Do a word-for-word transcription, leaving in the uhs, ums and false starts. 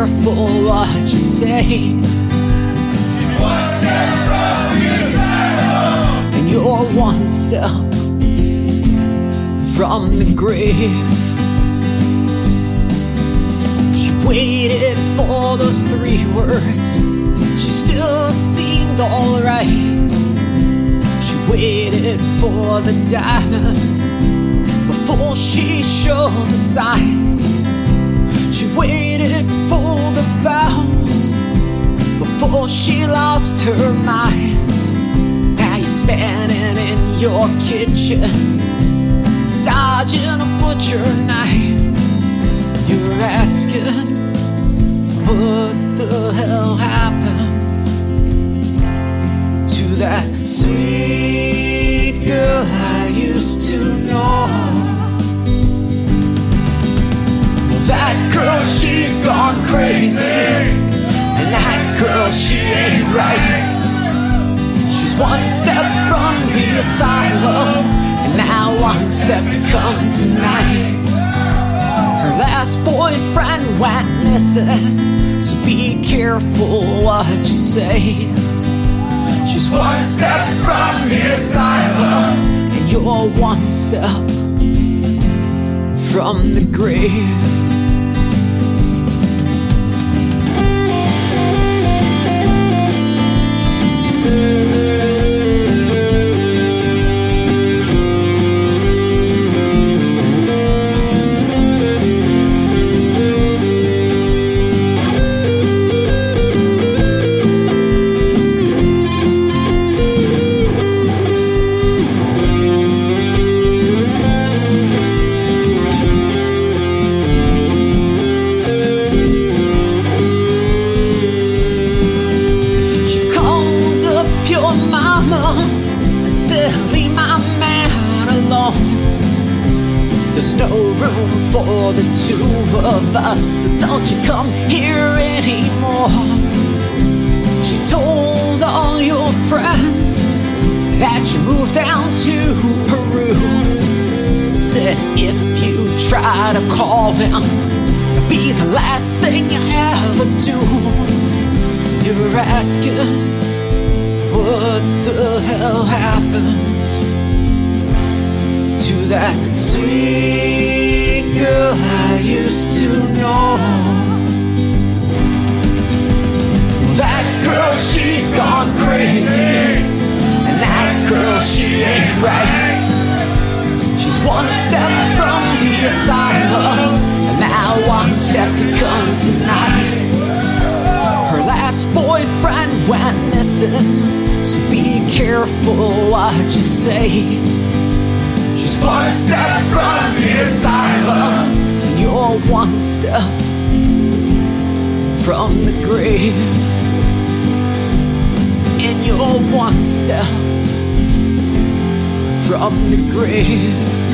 careful what you say. One step from the asylum, And you're one step from the grave. She waited for those three words. She still seemed alright. She waited for the diamond before she showed the signs. She waited for the vows before she lost her mind. Now you're standing in your kitchen, dodging a butcher knife. You're asking, what the hell happened to that sweet girl I used to know? Well, that girl, she's gone crazy, and that girl, she ain't right. She's one step from the asylum, and now one step to come tonight. Her last boyfriend went missing, so be careful what you say. She's one step from the asylum, and you're one step from the grave. And said, leave my man alone. There's no room for the two of us, so don't you come here anymore. She told all your friends that you moved down to Peru. Said if you try to call them, it'll be the last thing you ever do. You're asking, what the hell happened to that sweet girl I used to know? That girl, she's gone crazy, and that girl, she ain't right. She's one step from the asylum, and now one step could come tonight. Her last boyfriend went missing, so be careful what you say. She's one step from the asylum, and you're one step from the grave. And you're one step from the grave.